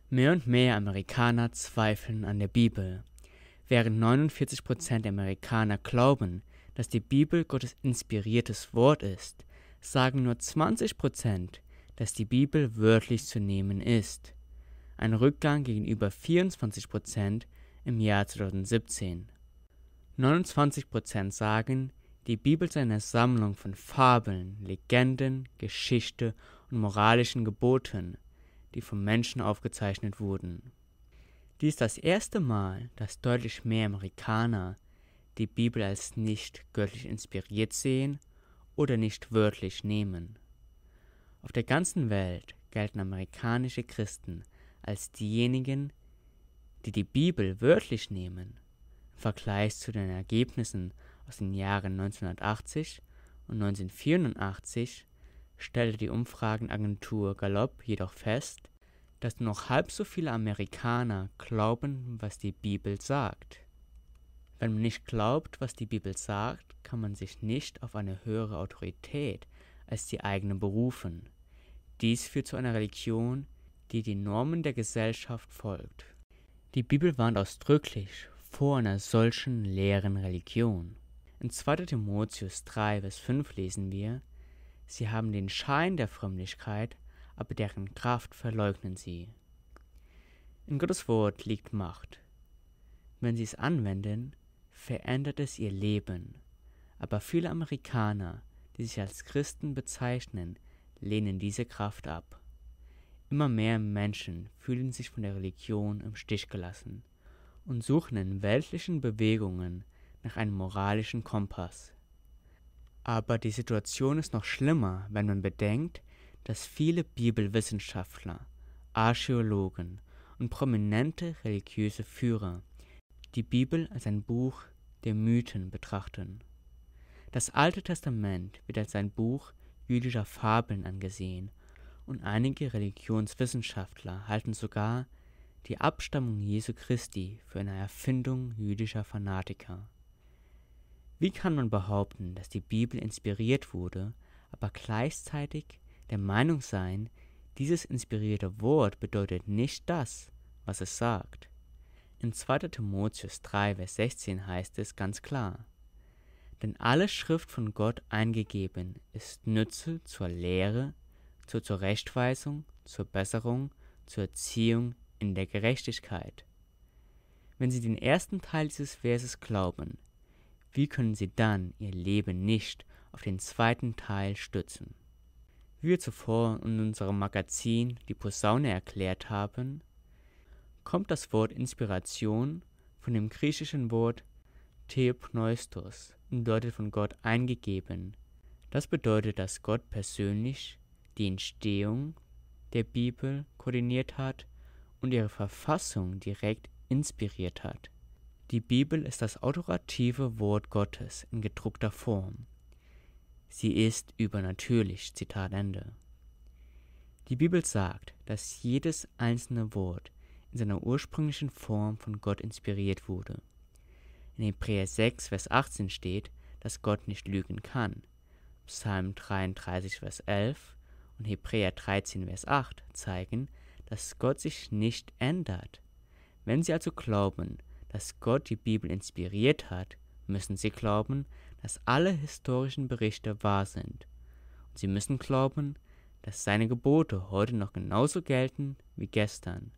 Mehr und mehr Amerikaner zweifeln an der Bibel. Während 49% der Amerikaner glauben, dass die Bibel Gottes inspiriertes Wort ist, sagen nur 20%, dass die Bibel wörtlich zu nehmen ist. Ein Rückgang gegenüber 24% im Jahr 2017. 29% sagen, die Bibel sei eine Sammlung von Fabeln, Legenden, Geschichte und moralischen Geboten, die vom Menschen aufgezeichnet wurden. Dies ist das erste Mal, dass deutlich mehr Amerikaner die Bibel als nicht göttlich inspiriert sehen oder nicht wörtlich nehmen. Auf der ganzen Welt gelten amerikanische Christen als diejenigen, die die Bibel wörtlich nehmen. Im Vergleich zu den Ergebnissen aus den Jahren 1980 und 1984 stellte die Umfragenagentur Gallup jedoch fest, dass nur noch halb so viele Amerikaner glauben, was die Bibel sagt. Wenn man nicht glaubt, was die Bibel sagt, kann man sich nicht auf eine höhere Autorität als die eigene berufen. Dies führt zu einer Religion, die den Normen der Gesellschaft folgt. Die Bibel warnt ausdrücklich vor einer solchen leeren Religion. In 2. Timotheus 3, Vers 5 lesen wir: Sie haben den Schein der Frömmigkeit, aber deren Kraft verleugnen sie. In Gottes Wort liegt Macht. Wenn sie es anwenden, verändert es ihr Leben. Aber viele Amerikaner, die sich als Christen bezeichnen, lehnen diese Kraft ab. Immer mehr Menschen fühlen sich von der Religion im Stich gelassen und suchen in weltlichen Bewegungen nach einem moralischen Kompass. Aber die Situation ist noch schlimmer, wenn man bedenkt, dass viele Bibelwissenschaftler, Archäologen und prominente religiöse Führer die Bibel als ein Buch der Mythen betrachten. Das Alte Testament wird als ein Buch jüdischer Fabeln angesehen und einige Religionswissenschaftler halten sogar die Abstammung Jesu Christi für eine Erfindung jüdischer Fanatiker. Wie kann man behaupten, dass die Bibel inspiriert wurde, aber gleichzeitig der Meinung sein, dieses inspirierte Wort bedeutet nicht das, was es sagt? In 2. Timotheus 3, Vers 16 heißt es ganz klar: Denn alle Schrift von Gott eingegeben ist Nütze zur Lehre, zur Zurechtweisung, zur Besserung, zur Erziehung in der Gerechtigkeit. Wenn Sie den ersten Teil dieses Verses glauben, wie können Sie dann Ihr Leben nicht auf den zweiten Teil stützen? Wie wir zuvor in unserem Magazin Die Posaune erklärt haben, kommt das Wort Inspiration von dem griechischen Wort Theopneustos und bedeutet von Gott eingegeben. Das bedeutet, dass Gott persönlich die Entstehung der Bibel koordiniert hat und ihre Verfassung direkt inspiriert hat. Die Bibel ist das autoritative Wort Gottes in gedruckter Form. Sie ist übernatürlich, Zitat Ende. Die Bibel sagt, dass jedes einzelne Wort in seiner ursprünglichen Form von Gott inspiriert wurde. In Hebräer 6, Vers 18 steht, dass Gott nicht lügen kann. Psalm 33, Vers 11 und Hebräer 13, Vers 8 zeigen, dass Gott sich nicht ändert. Wenn Sie also glauben, dass Gott die Bibel inspiriert hat, müssen Sie glauben, dass alle historischen Berichte wahr sind. Und Sie müssen glauben, dass seine Gebote heute noch genauso gelten wie gestern.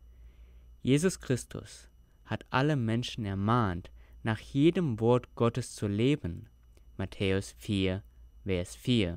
Jesus Christus hat alle Menschen ermahnt, nach jedem Wort Gottes zu leben. Matthäus 4, Vers 4.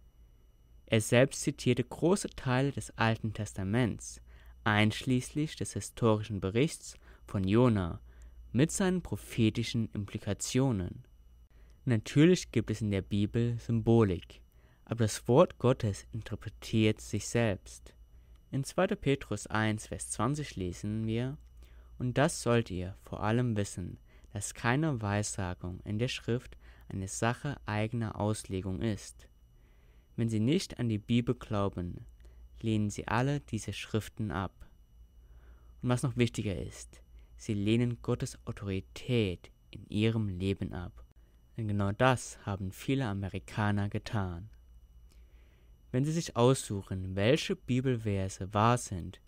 Er selbst zitierte große Teile des Alten Testaments, einschließlich des historischen Berichts von Jona, mit seinen prophetischen Implikationen. Natürlich gibt es in der Bibel Symbolik, aber das Wort Gottes interpretiert sich selbst. In 2. Petrus 1, Vers 20 lesen wir: Und das sollt ihr vor allem wissen, dass keine Weissagung in der Schrift eine Sache eigener Auslegung ist. Wenn sie nicht an die Bibel glauben, lehnen sie alle diese Schriften ab. Und was noch wichtiger ist, sie lehnen Gottes Autorität in ihrem Leben ab. Denn genau das haben viele Amerikaner getan. Wenn sie sich aussuchen, welche Bibelverse wahr sind,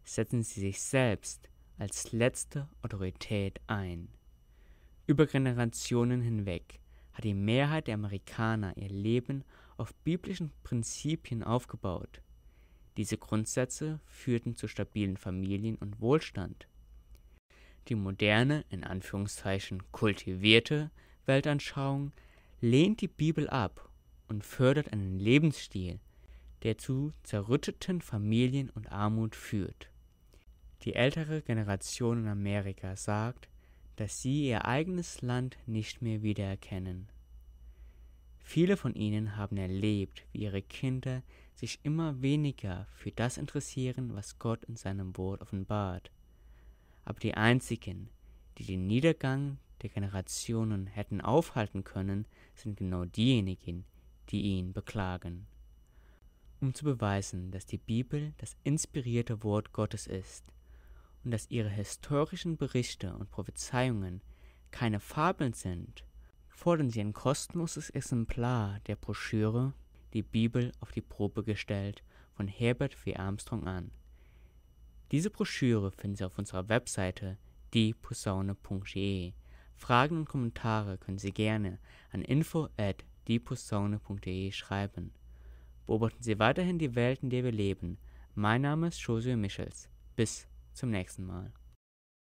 setzen sie sich selbst als letzte Autorität ein. Über Generationen hinweg hat die Mehrheit der Amerikaner ihr Leben auf biblischen Prinzipien aufgebaut. Diese Grundsätze führten zu stabilen Familien und Wohlstand. Die moderne, in Anführungszeichen kultivierte Weltanschauung lehnt die Bibel ab und fördert einen Lebensstil, der zu zerrütteten Familien und Armut führt. Die ältere Generation in Amerika sagt, dass sie ihr eigenes Land nicht mehr wiedererkennen. Viele von ihnen haben erlebt, wie ihre Kinder sich immer weniger für das interessieren, was Gott in seinem Wort offenbart. Aber die einzigen, die den Niedergang der Generationen hätten aufhalten können, sind genau diejenigen, die ihn beklagen. Um zu beweisen, dass die Bibel das inspirierte Wort Gottes ist und dass ihre historischen Berichte und Prophezeiungen keine Fabeln sind, fordern sie ein kostenloses Exemplar der Broschüre Die Bibel auf die Probe gestellt von Herbert W. Armstrong an. Diese Broschüre finden Sie auf unserer Webseite dieposaune.de. Fragen und Kommentare können Sie gerne an info@dieposaune.de schreiben. Beobachten Sie weiterhin die Welt, in der wir leben. Mein Name ist Josué Michels. Bis zum nächsten Mal.